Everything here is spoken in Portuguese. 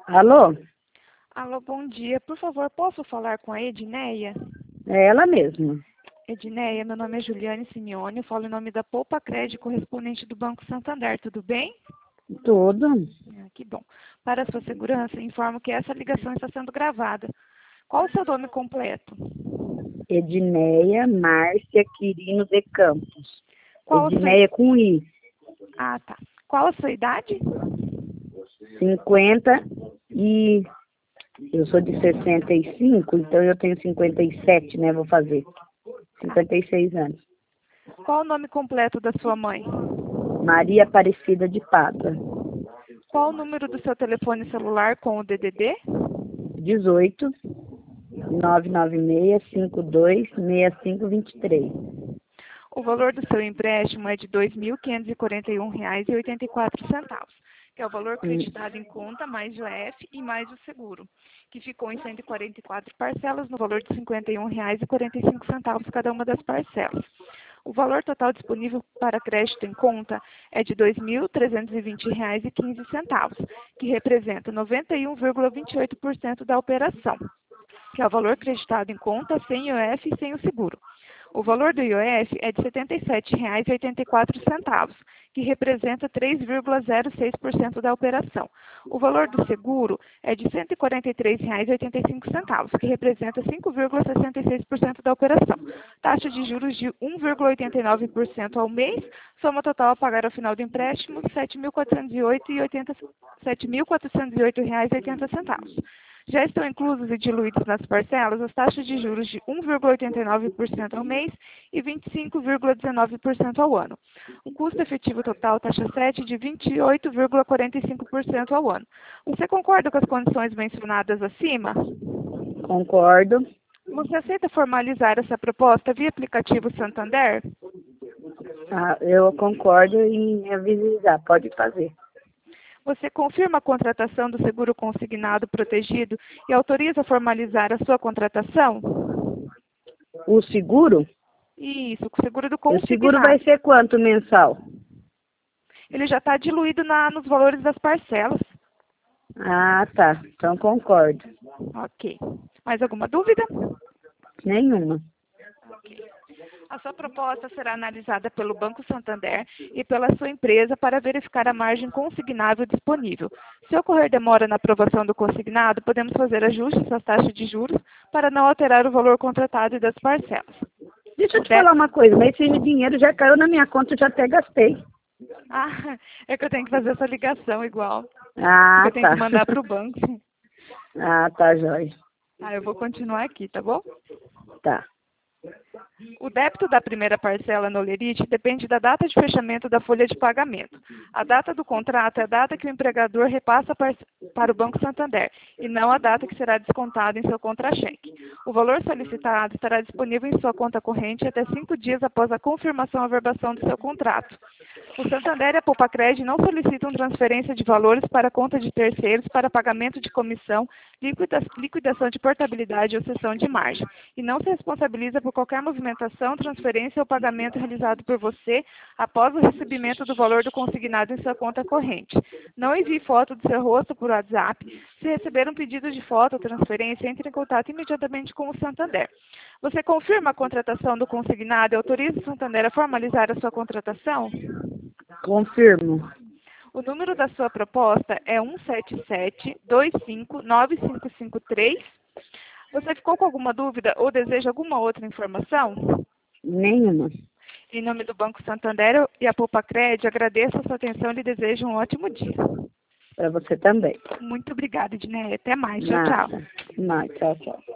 Alô? Alô, bom dia. Por favor, posso falar com a Edneia? É ela mesma. Edneia, meu nome é Juliane Simeone, eu falo em nome da Poupa Crédito, correspondente do Banco Santander, tudo bem? Tudo. Que bom. Para a sua segurança, informo que essa ligação está sendo gravada. Qual o seu nome completo? Edneia Márcia Quirino de Campos. Qual a sua... Edneia com I. Ah, tá. Qual a sua idade? 50 e... Eu sou de 65, então eu tenho 57, né? Vou fazer. 56 anos. Qual o nome completo da sua mãe? Maria Aparecida de Pádua. Qual o número do seu telefone celular com o DDD? 18 996 52 6523. O valor do seu empréstimo é de R$ 2.541,84, que é o valor creditado em conta, mais o IOF e mais o seguro, que ficou em 144 parcelas, no valor de R$ 51,45 cada uma das parcelas. O valor total disponível para crédito em conta é de R$ 2.320,15, que representa 91,28% da operação, que é o valor creditado em conta sem IOF e sem o seguro. O valor do IOF é de R$ 77,84, que representa 3,06% da operação. O valor do seguro é de R$ 143,85, que representa 5,66% da operação. Taxa de juros de 1,89% ao mês, soma total a pagar ao final do empréstimo, R$ 7.408,80. Já estão inclusos e diluídos nas parcelas as taxas de juros de 1,89% ao mês e 25,19% ao ano. O custo efetivo total, taxa 7, de 28,45% ao ano. Você concorda com as condições mencionadas acima? Concordo. Você aceita formalizar essa proposta via aplicativo Santander? Eu concordo em avisar. Pode fazer. Você confirma a contratação do seguro consignado protegido e autoriza formalizar a sua contratação? O seguro? Isso, o seguro do O consignado. seguro vai ser quanto mensal? Ele já está diluído nos valores das parcelas. Ah, tá. Então concordo. Ok. Mais alguma dúvida? Nenhuma. Ok. A sua proposta será analisada pelo Banco Santander e pela sua empresa para verificar a margem consignável disponível. Se ocorrer demora na aprovação do consignado, podemos fazer ajustes às taxas de juros para não alterar o valor contratado e das parcelas. Deixa eu te falar uma coisa, mas esse dinheiro já caiu na minha conta, eu já até gastei. Ah, é que eu tenho que fazer essa ligação igual. Ah, Eu tenho que mandar para o banco. Ah, tá, jóia. Eu vou continuar aqui, tá bom? Tá. O débito da primeira parcela no Olerite depende da data de fechamento da folha de pagamento. A data do contrato é a data que o empregador repassa para o Banco Santander, e não a data que será descontada em seu contra-cheque. O valor solicitado estará disponível em sua conta corrente até 5 dias após a confirmação ou averbação do seu contrato. O Santander e a Poupa Crédito não solicitam transferência de valores para conta de terceiros para pagamento de comissão, liquidação de portabilidade ou cessão de margem, e não se responsabiliza por qualquer movimentação, transferência ou pagamento realizado por você após o recebimento do valor do consignado em sua conta corrente. Não envie foto do seu rosto por WhatsApp. Se receber um pedido de foto ou transferência, entre em contato imediatamente com o Santander. Você confirma a contratação do consignado e autoriza o Santander a formalizar a sua contratação? Confirmo. O número da sua proposta é 177-25-9553. Você ficou com alguma dúvida ou deseja alguma outra informação? Nenhuma. Em nome do Banco Santander e a Poupa Crédito, agradeço a sua atenção e lhe desejo um ótimo dia. Para você também. Muito obrigada, Edneia. Até mais. Tchau, Nada. tchau. Tchau, tchau.